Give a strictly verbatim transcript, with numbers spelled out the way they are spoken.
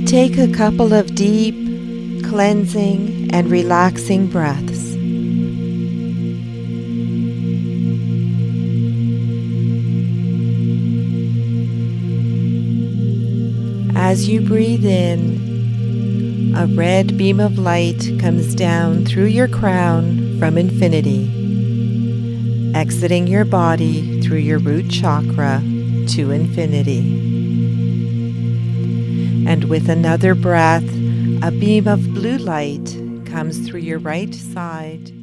Take a couple of deep, cleansing, and relaxing breaths. As you breathe in, a red beam of light comes down through your crown from infinity, exiting your body through your root chakra to infinity. And with another breath, a beam of blue light comes through your right side